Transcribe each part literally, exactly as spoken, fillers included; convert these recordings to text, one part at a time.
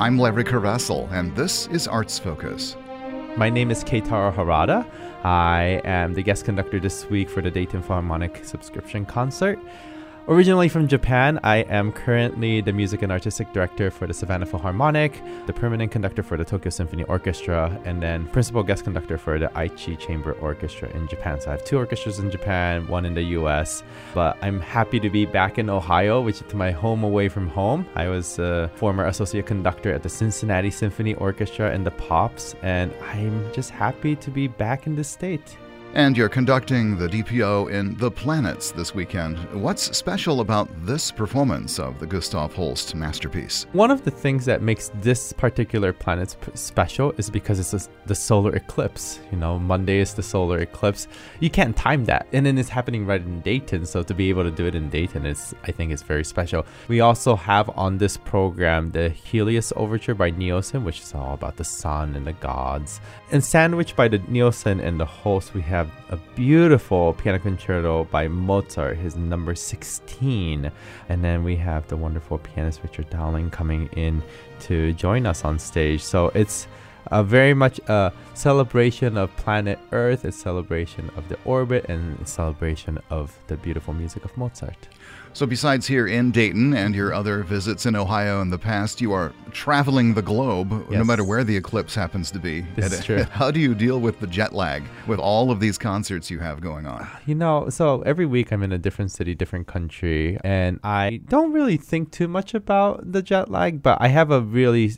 I'm Larry Caressel, and this is Arts Focus. My name is Keitaro Harada. I am the guest conductor this week for the Dayton Philharmonic subscription concert. Originally from Japan, I am currently the music and artistic director for the Savannah Philharmonic, the permanent conductor for the Tokyo Symphony Orchestra, and then principal guest conductor for the Aichi Chamber Orchestra in Japan. So I have two orchestras in Japan, one in the U S. But I'm happy to be back in Ohio, which is my home away from home. I was a former associate conductor at the Cincinnati Symphony Orchestra and the Pops, and I'm just happy to be back in the state. And you're conducting the D P O in The Planets this weekend. What's special about this performance of the Gustav Holst masterpiece? One of the things that makes this particular Planets p- special is because it's a, the solar eclipse. You know, Monday is the solar eclipse. You can't time that. And then it's happening right in Dayton. So to be able to do it in Dayton is, I think, is very special. We also have on this program the Helios Overture by Nielsen, which is all about the sun and the gods. And sandwiched by the Nielsen and the Holst, we have a beautiful piano concerto by Mozart, his number sixteen. And then we have the wonderful pianist Richard Dowling coming in to join us on stage. So it's a very much a celebration of planet Earth, a celebration of the orbit, and a celebration of the beautiful music of Mozart. So besides here in Dayton and your other visits in Ohio in the past, you are traveling the globe, Yes. no matter where the eclipse happens to be. This is true. How do you deal with the jet lag with all of these concerts you have going on? You know, so every week I'm in a different city, different country, and I don't really think too much about the jet lag, but I have a really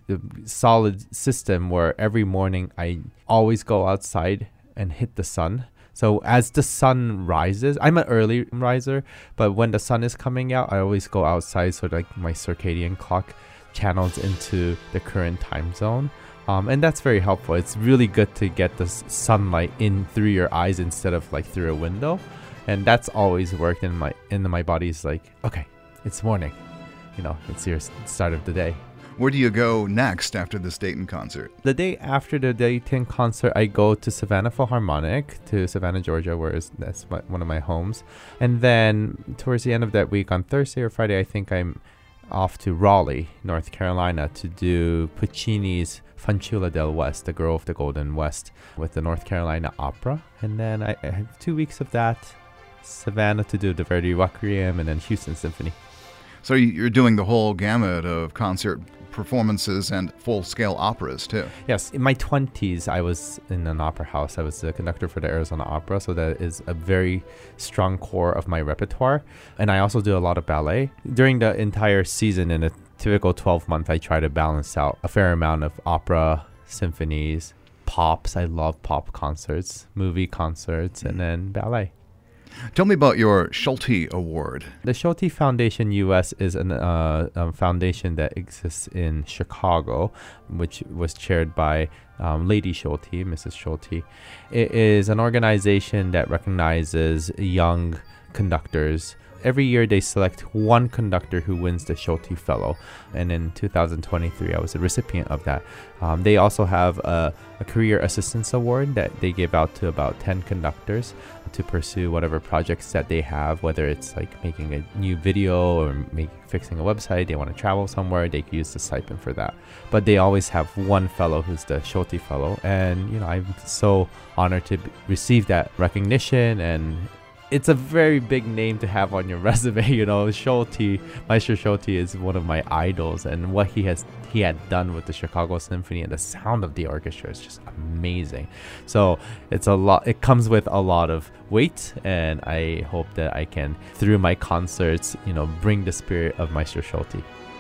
solid system where every morning I always go outside and hit the sun. So as the sun rises, I'm an early riser, but when the sun is coming out, I always go outside so like my circadian clock channels into the current time zone. Um, and that's very helpful. It's really good to get the s- sunlight in through your eyes instead of like through a window. And that's always worked in my, in my body's like, okay, it's morning. You know, it's your s- start of the day. Where do you go next after this Dayton concert? The day after the Dayton concert, I go to Savannah Philharmonic, to Savannah, Georgia, where is, that's my, one of my homes. And then towards the end of that week, on Thursday or Friday, I think I'm off to Raleigh, North Carolina, to do Puccini's Fanciulla del West, the Girl of the Golden West, with the North Carolina Opera. And then I, I have two weeks of that, Savannah to do the Verdi Requiem, and then Houston Symphony. So you're doing the whole gamut of concert performances and full-scale operas, too. Yes, in my twenties, I was in an opera house. I was the conductor for the Arizona Opera, so that is a very strong core of my repertoire. And I also do a lot of ballet. During the entire season, in a typical twelve month, I try to balance out a fair amount of opera, symphonies, pops. I love pop concerts, movie concerts, and then ballet. Tell me about your Schulte Award. The Schulte Foundation U S is an, uh, a foundation that exists in Chicago, which was chaired by um, Lady Schulte, Missus Schulte. It is an organization that recognizes young conductors. Every year they select one conductor who wins the Schulte Fellow. And in two thousand twenty-three, I was a recipient of that. Um, they also have a, a Career Assistance Award that they give out to about ten conductors to pursue whatever projects that they have, whether it's like making a new video or make, fixing a website, they want to travel somewhere, they can use the stipend for that. But they always have one fellow who's the Schulte Fellow. And, you know, I'm so honored to b- receive that recognition, and it's a very big name to have on your resume. You know, Schulte, Maestro Schulte is one of my idols, and what he has he had done with the Chicago Symphony and the sound of the orchestra is just amazing. So it's a lot. It comes with a lot of weight, and I hope that I can, through my concerts, you know, bring the spirit of Maestro Schulte.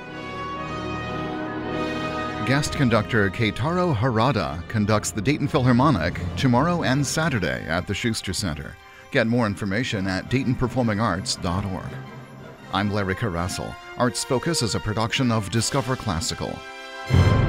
Guest conductor Keitaro Harada conducts the Dayton Philharmonic tomorrow and Saturday at the Schuster Center. Get more information at dayton performing arts dot org. I'm Larry Caressel. Arts Focus is a production of Discover Classical.